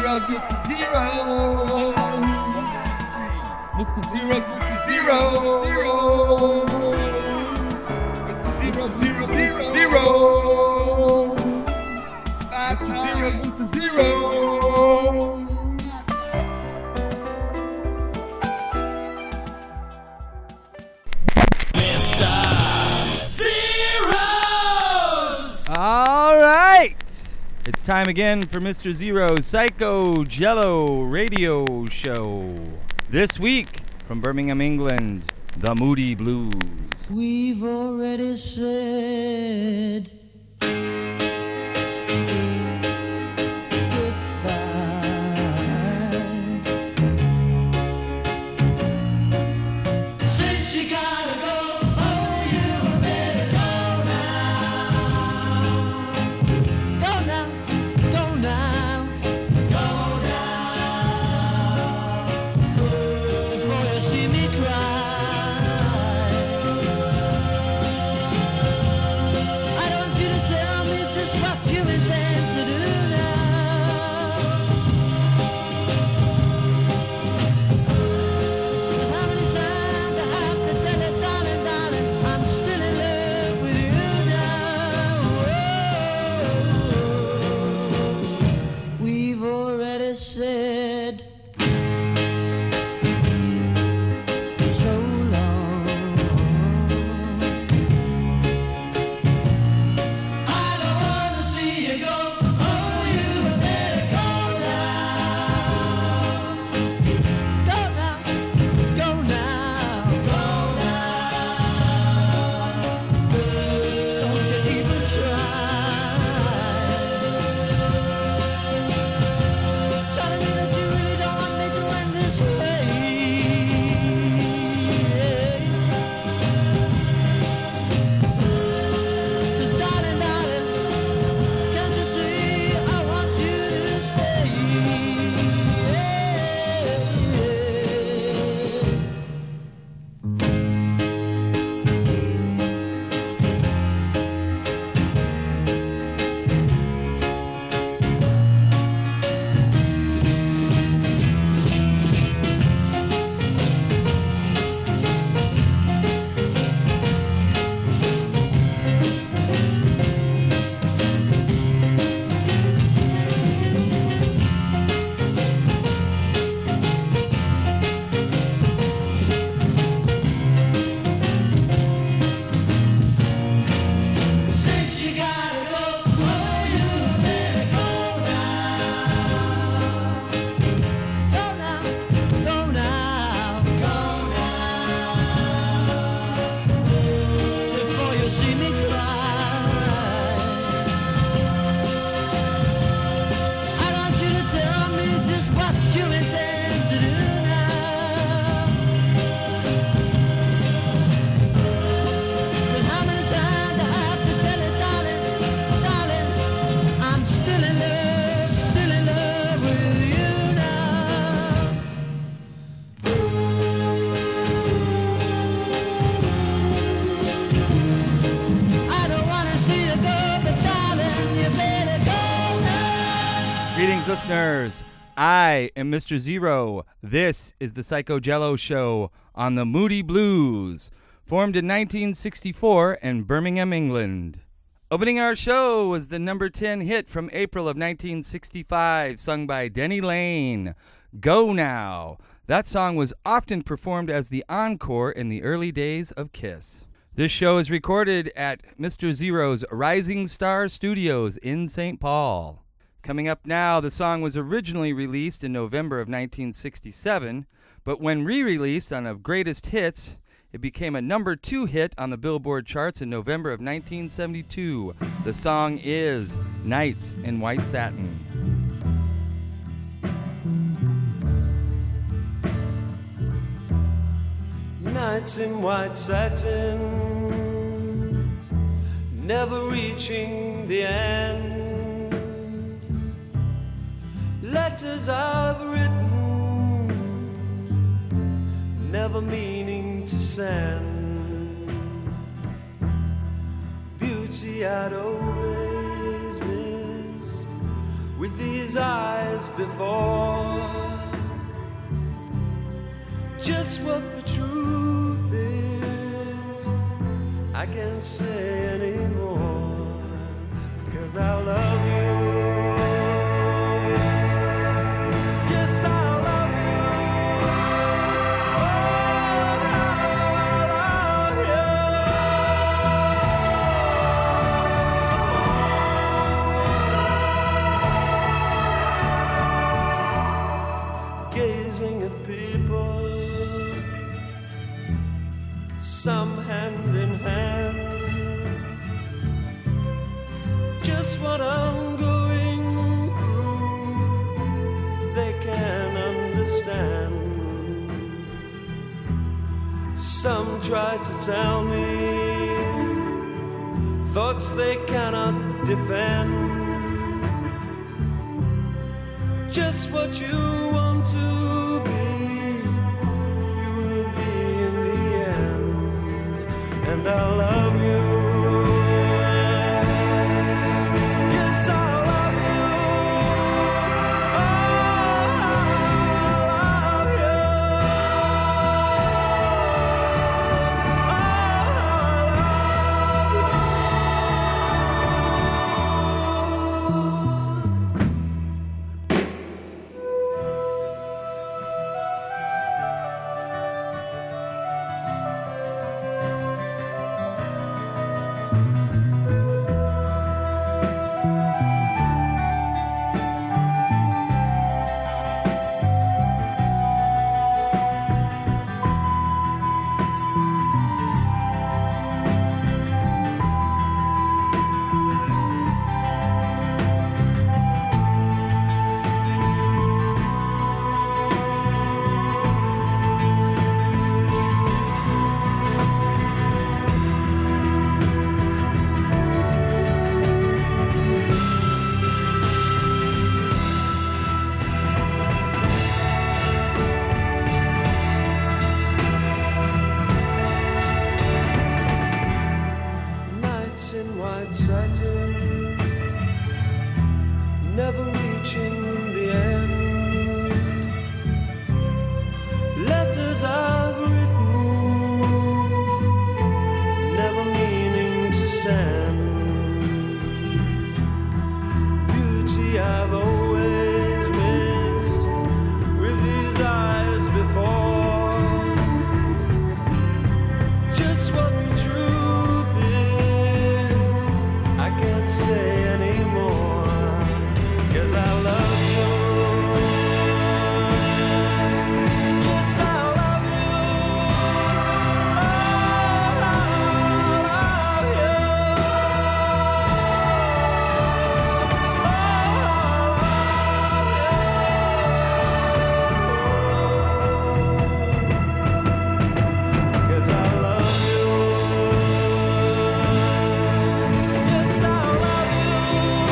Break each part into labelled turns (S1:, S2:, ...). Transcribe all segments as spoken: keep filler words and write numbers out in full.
S1: Zero's Mister Zero. Mister Zero's Mister Zero. Zero. Mister Zero, Zero, Zero, Zero. Mister Zero's Mister Zero.
S2: All right. It's time again for Mister Zero's Psycho Jello radio show. This week, from Birmingham, England, the Moody Blues.
S3: We've already said
S2: listeners, I am Mister Zero. This is the Psycho Jello Show on the Moody Blues, formed in nineteen sixty-four in Birmingham, England. Opening our show was the number ten hit from April of nineteen sixty-five, sung by Denny Lane, Go Now. That song was often performed as the encore in the early days of Kiss. This show is recorded at Mister Zero's Rising Star Studios in Saint Paul. Coming up now, the song was originally released in November of nineteen sixty-seven, but when re-released on a Greatest Hits, it became a number two hit on the Billboard charts in November of nineteen seventy-two. The song is Nights in White Satin.
S4: Nights in white satin, never reaching the end. Letters I've written, never meaning to send. Beauty I'd always missed, with these eyes before. Just what the truth is, I can't say anymore, 'cause I love you. Yes, I love you. Oh, I love you. Gazing at people, some hand in hand, just what I'm going through, they can understand. Some try to tell me thoughts they cannot defend, just what you want to be, you will be in the end. And I love you. Yes, I love you. Oh, I love you. Oh, never reaching the end. Letters I've written, never meaning to send. Beauty I've always missed with these eyes before. Just what the truth is, I can't say anymore, 'cause I love you. Yes, I love you. Oh, I love you. Oh, I love you. 'Cause I love you. Yes, I love you.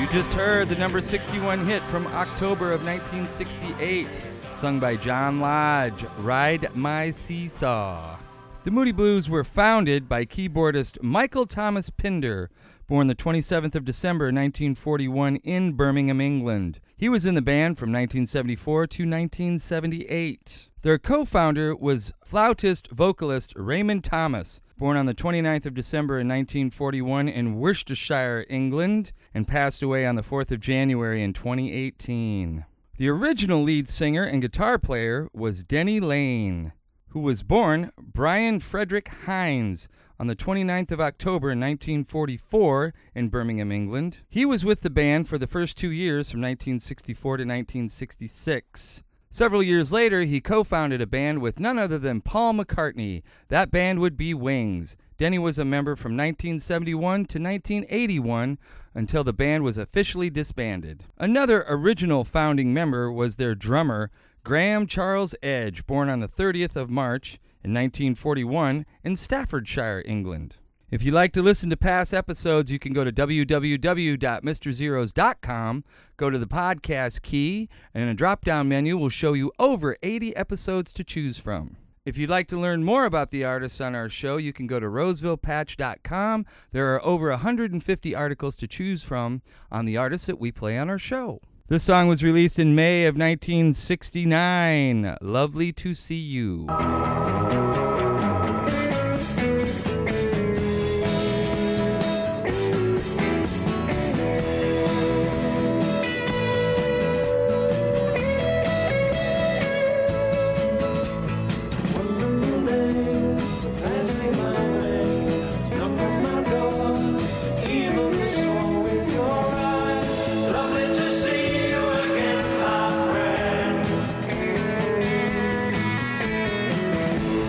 S2: You just heard the number sixty-one hit from October of nineteen sixty-eight, sung by John Lodge, Ride My Seesaw. The Moody Blues were founded by keyboardist Michael Thomas Pinder, born the twenty-seventh of December nineteen forty-one in Birmingham, England. He was in the band from nineteen seventy-four to nineteen seventy-eight. Their co-founder was flautist vocalist Raymond Thomas, born on the twenty-ninth of December in nineteen forty-one in Worcestershire, England, and passed away on the fourth of January in twenty eighteen. The original lead singer and guitar player was Denny Lane, who was born Brian Frederick Hines on the twenty-ninth of October nineteen forty-four in Birmingham, England. He was with the band for the first two years from nineteen sixty-four to nineteen sixty-six. Several years later, he co-founded a band with none other than Paul McCartney. That band would be Wings. Denny was a member from nineteen seventy-one to nineteen eighty-one until the band was officially disbanded. Another original founding member was their drummer, Graham Charles Edge, born on the thirtieth of March in nineteen forty-one in Staffordshire, England. If you'd like to listen to past episodes, you can go to w w w dot mr zeros dot com, go to the podcast key, and a drop-down menu will show you over eighty episodes to choose from. If you'd like to learn more about the artists on our show, you can go to roseville patch dot com. There are over one hundred fifty articles to choose from on the artists that we play on our show. This song was released in May of nineteen sixty-nine. Lovely to See You.
S4: Lovely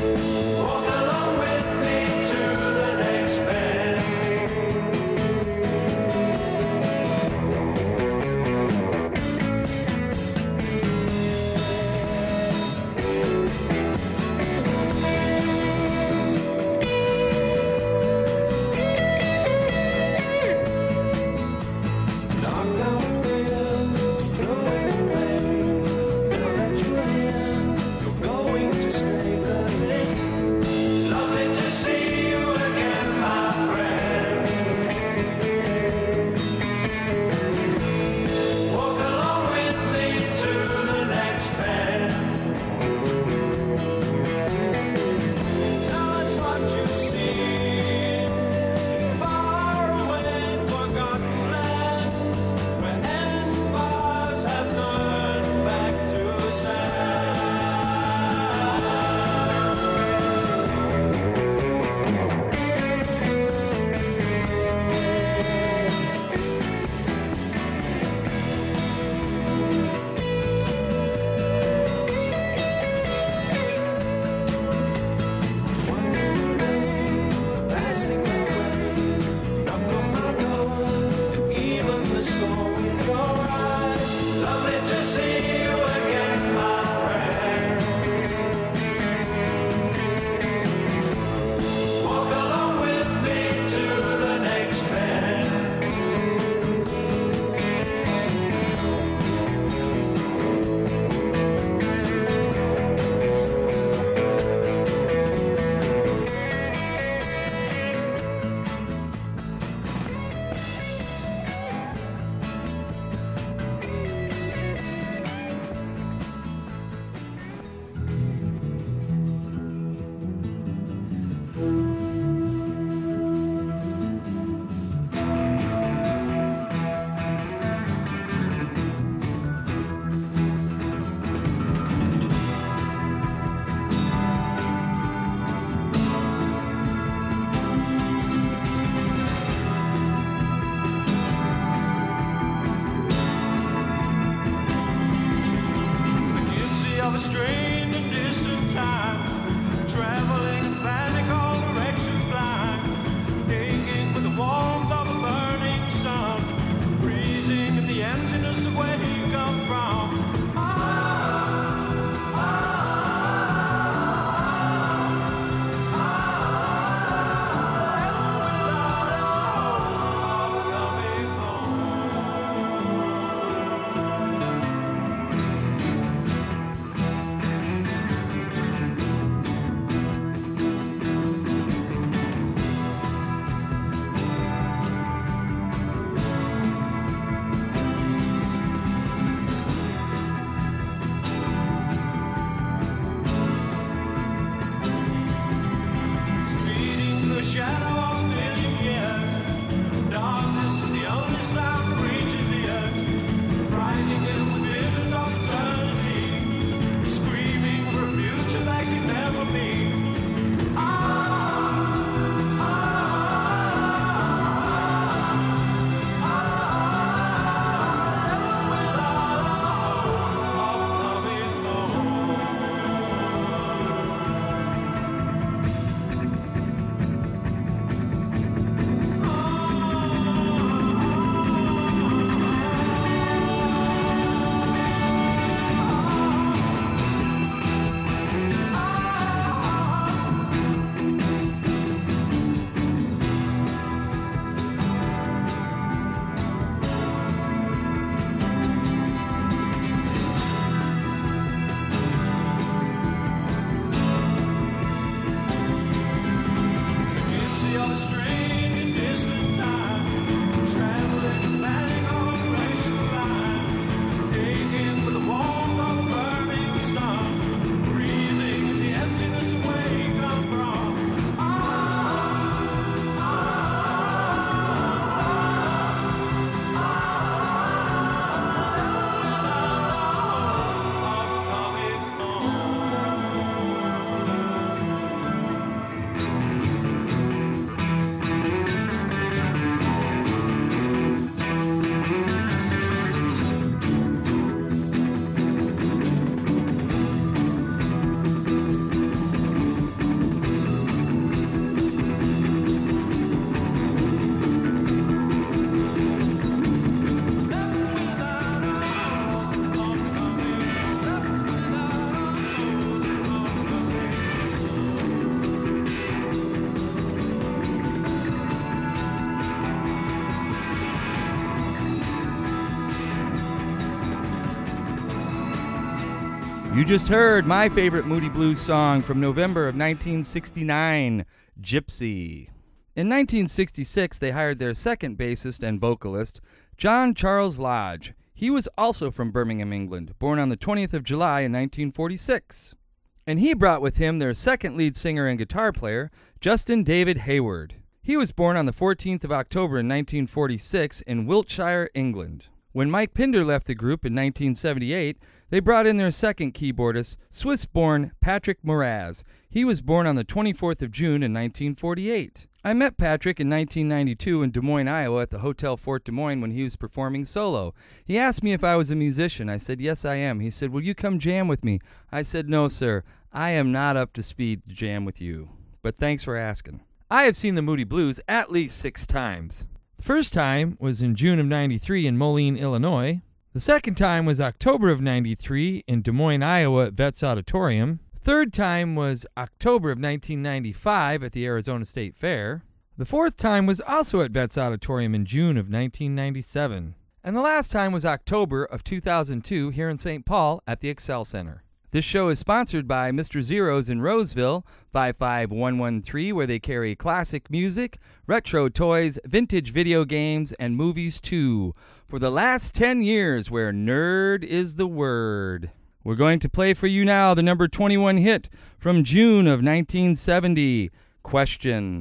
S2: You just heard my favorite Moody Blues song from November of nineteen sixty-nine, Gypsy. In nineteen sixty-six, they hired their second bassist and vocalist, John Charles Lodge. He was also from Birmingham, England, born on the twentieth of July in nineteen forty-six. And he brought with him their second lead singer and guitar player, Justin David Hayward. He was born on the fourteenth of October in nineteen forty-six in Wiltshire, England. When Mike Pinder left the group in nineteen seventy-eight, they brought in their second keyboardist, Swiss-born Patrick Moraz. He was born on the twenty-fourth of June in nineteen forty-eight. I met Patrick in nineteen ninety-two in Des Moines, Iowa at the Hotel Fort Des Moines when he was performing solo. He asked me if I was a musician. I said, yes, I am. He said, will you come jam with me? I said, no, sir. I am not up to speed to jam with you. But thanks for asking. I have seen the Moody Blues at least six times. The first time was in June of ninety-three in Moline, Illinois. The second time was October of ninety-three in Des Moines, Iowa at Vets Auditorium. The third time was October of nineteen ninety-five at the Arizona State Fair. The fourth time was also at Vets Auditorium in June of nineteen ninety-seven. And the last time was October of two thousand two here in Saint Paul at the Excel Center. This show is sponsored by Mister Zero's in Roseville, five five one one three, where they carry classic music, retro toys, vintage video games, and movies too. For the last ten years, where nerd is the word. We're going to play for you now the number twenty-one hit from June of nineteen seventy, Question.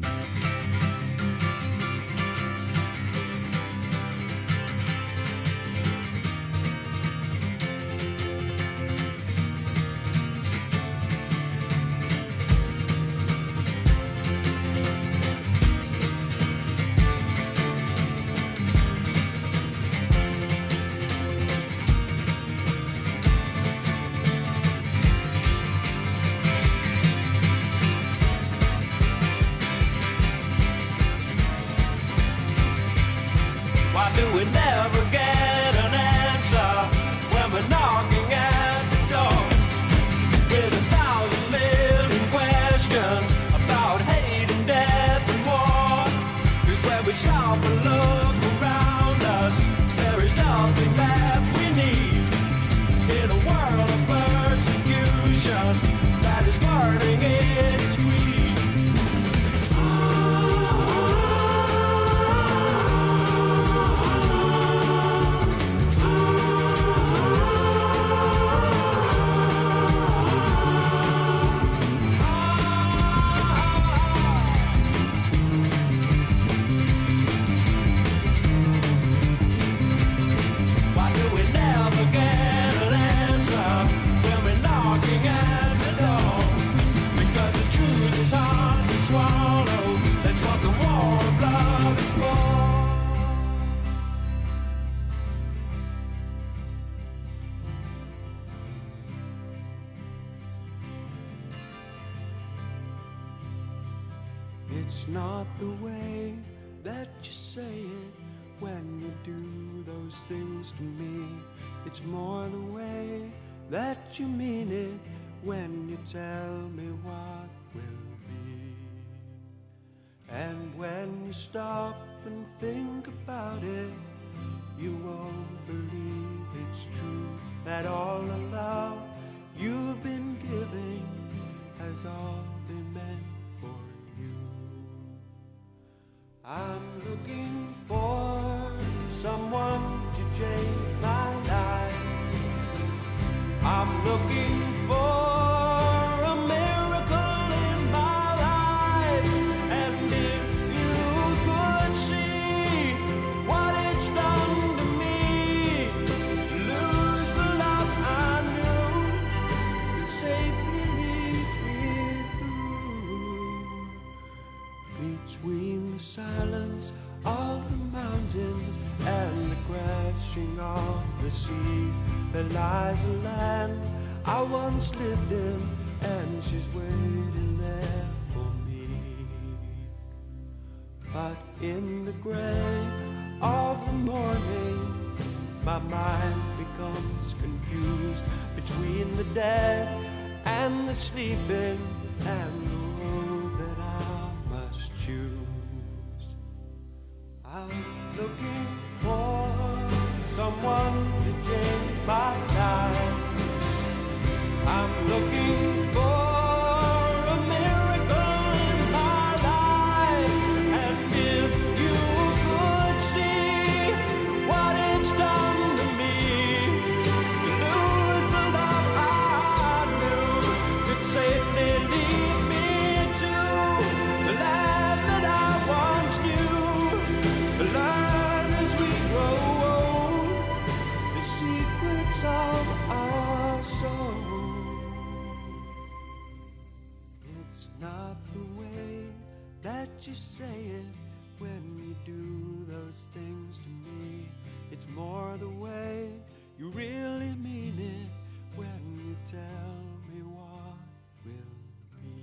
S4: Why do we never get an answer when we're knocking at the door? With a thousand million questions about hate and death and war. 'Cause when we stop and look around us, there is nothing that we need. In a world of persecution that is burning its greed. It's not the way that you say it when you do those things to me. It's more the way that you mean it when you tell me what will be. And when you stop and think about it, you won't believe it's true that all the love you've been giving has all been meant for you. I'm looking for someone to change my life. I'm looking for a miracle in my life. And if you could see what it's done to me, to lose the love I knew could safely lead me through. Between the silence of the mountains and the crashing of the sea, there lies a land I once lived in, and she's waiting there for me. But in the gray of the morning, my mind becomes confused between the dead and the sleeping and the road that I must choose. I'm looking for someone to change my life. that you say it when you do those things to me. It's more the way you really mean it when you tell me what will be.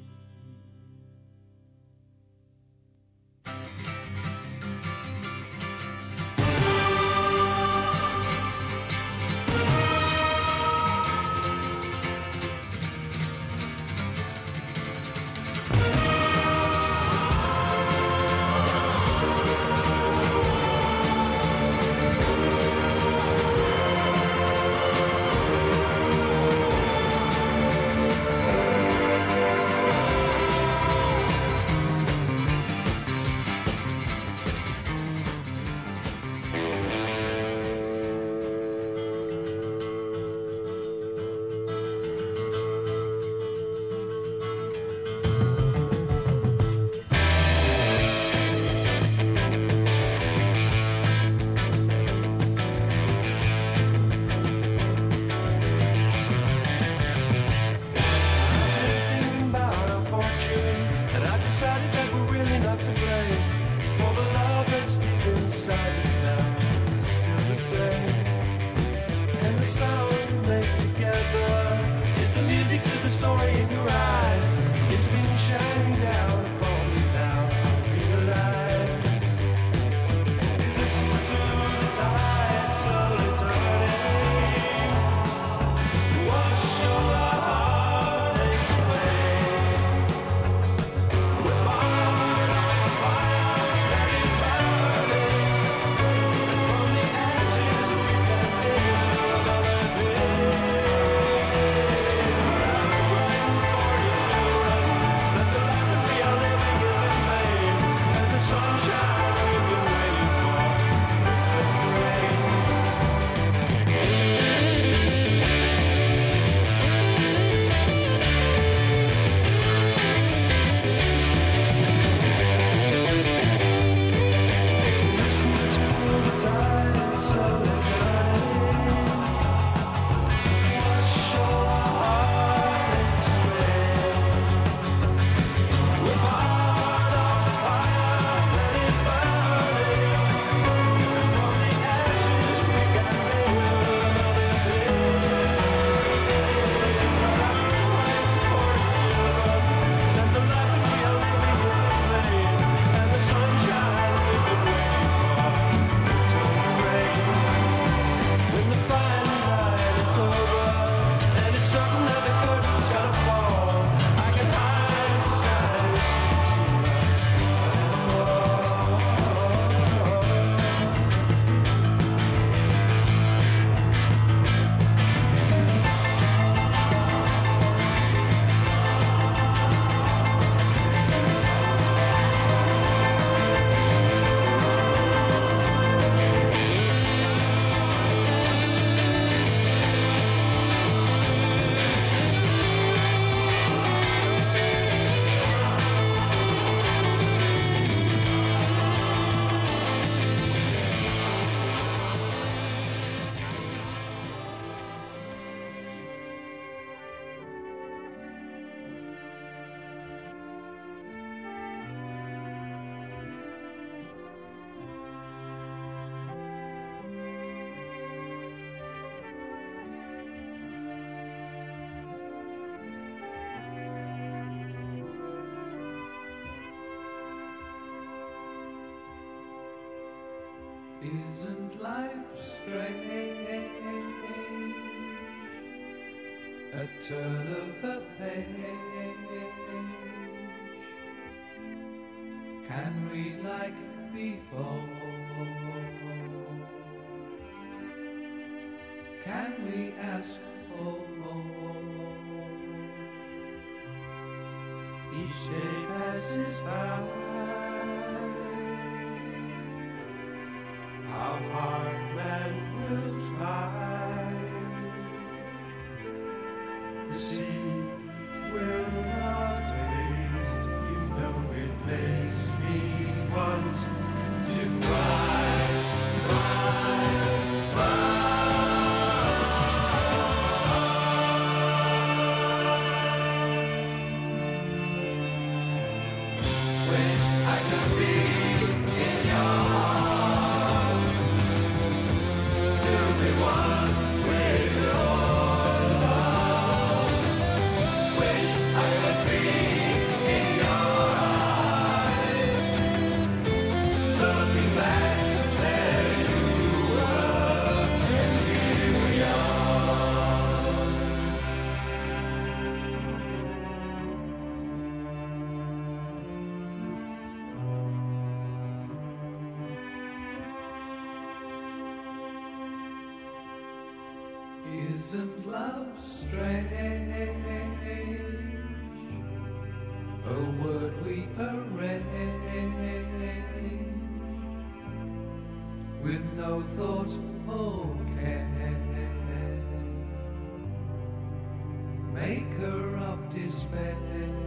S5: Isn't life strange? A turn of a page. Can read like before. Can we ask for more? Each day passes by. How hard man will try. The sea will not taste. You know it makes me want to cry, cry, cry. When I Isn't love strange? A word we arrange with no thought or care, maker of despair.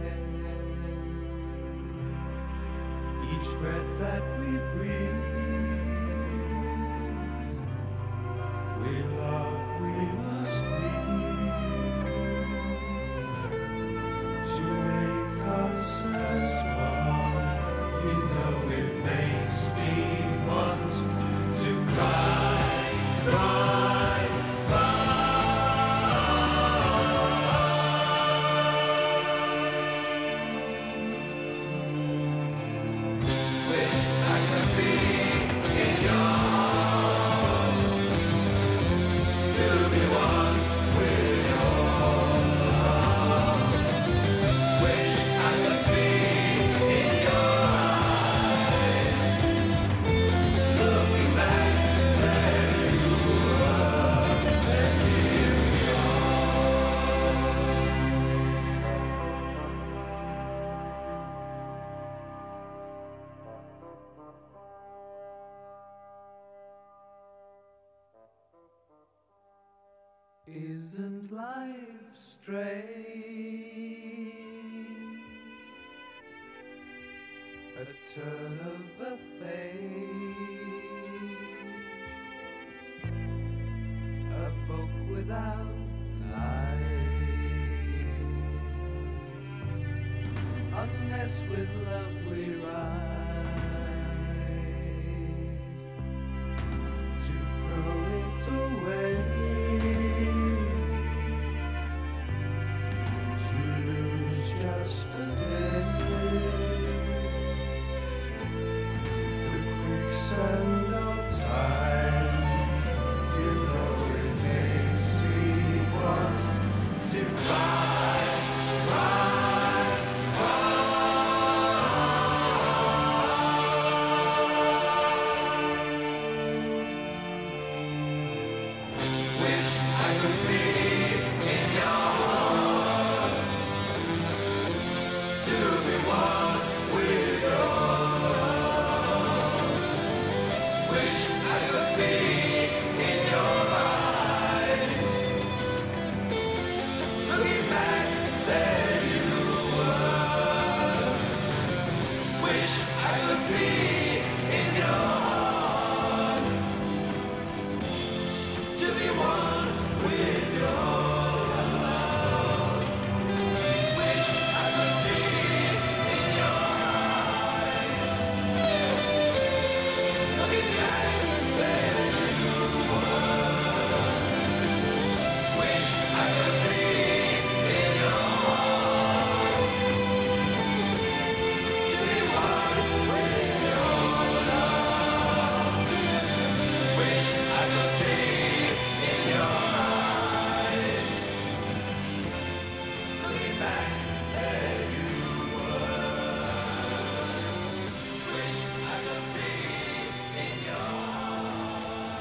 S5: Each breath that we breathe, we love, we must weave to make us as one. We know it makes me want to cry, cry, cry. Wish I could be in your arms, to be one with your love. Wish I could be in your eyes, looking back where you were, and here we are. Isn't life strange? A turn of a page, a book without life, unless with love we write, to throw it away, to lose just a day. The quicksand of time, you know it makes me want to cry, cry, cry. Wish I could be in your heart, to be one with your love. Wish I could be in your eyes, looking back there you were. Wish I could be in your heart, to be one with your love. Wish I could be in your eyes, looking back where you were. Wish I could be in your heart, to be one with your love. Wish I could be in your eyes, looking back there you were. Wish I could be in your heart,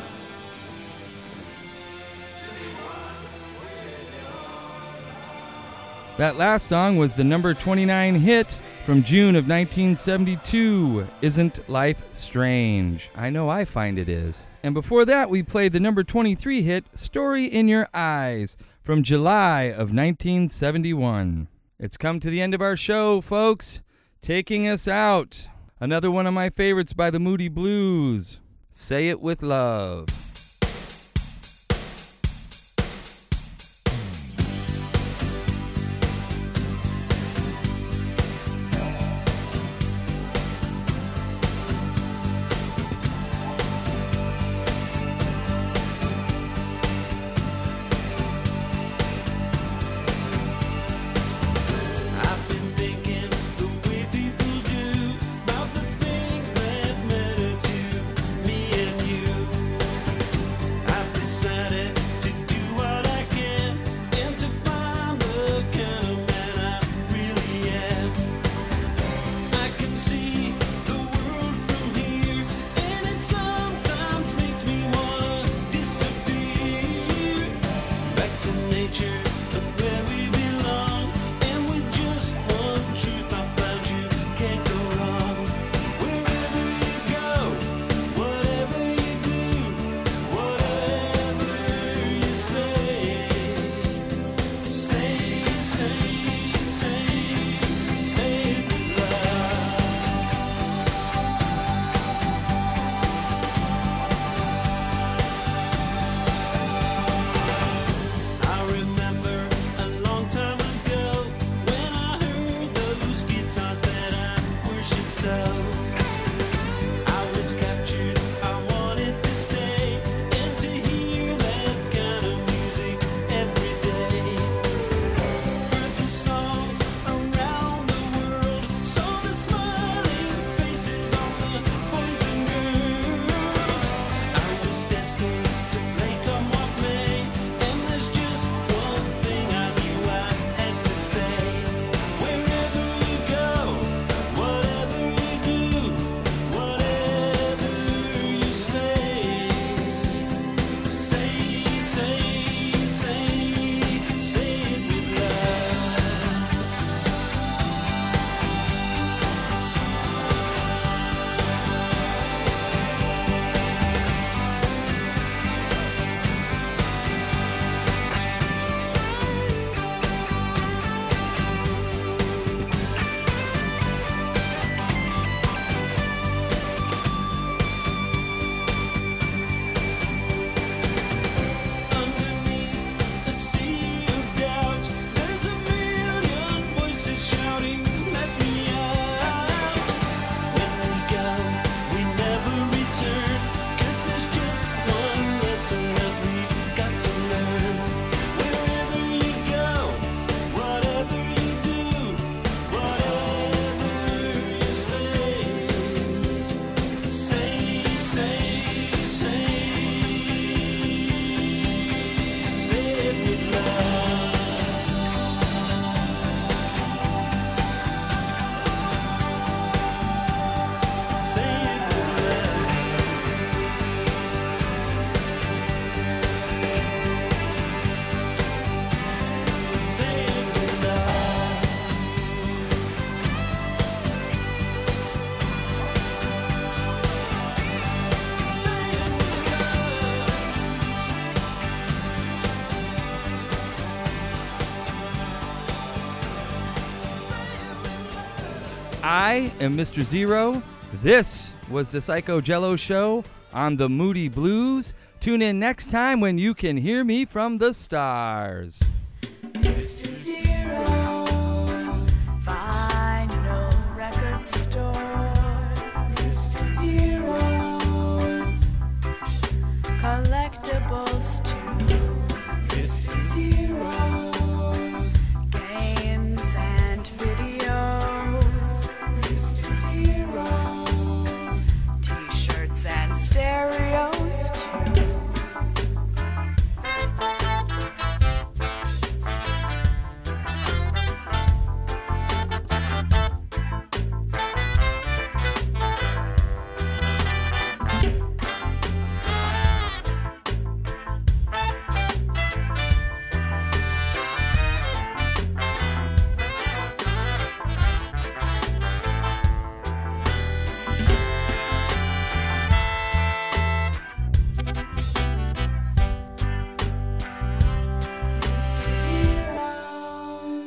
S5: to be one with your love.
S2: That last song was the number twenty-nine hit from June of nineteen seventy-two, Isn't Life Strange? I know I find it is. And before that, we played the number twenty-three hit, Story in Your Eyes, from July of nineteen seventy-one. It's come to the end of our show, folks. Taking us out, another one of my favorites by the Moody Blues, Say It With Love.
S4: I've been thinking the way people do about the things that matter to me and you.
S2: I am Mister Zero. This was the Psycho Jello Show on the Moody Blues. Tune in next time when you can hear me from the stars.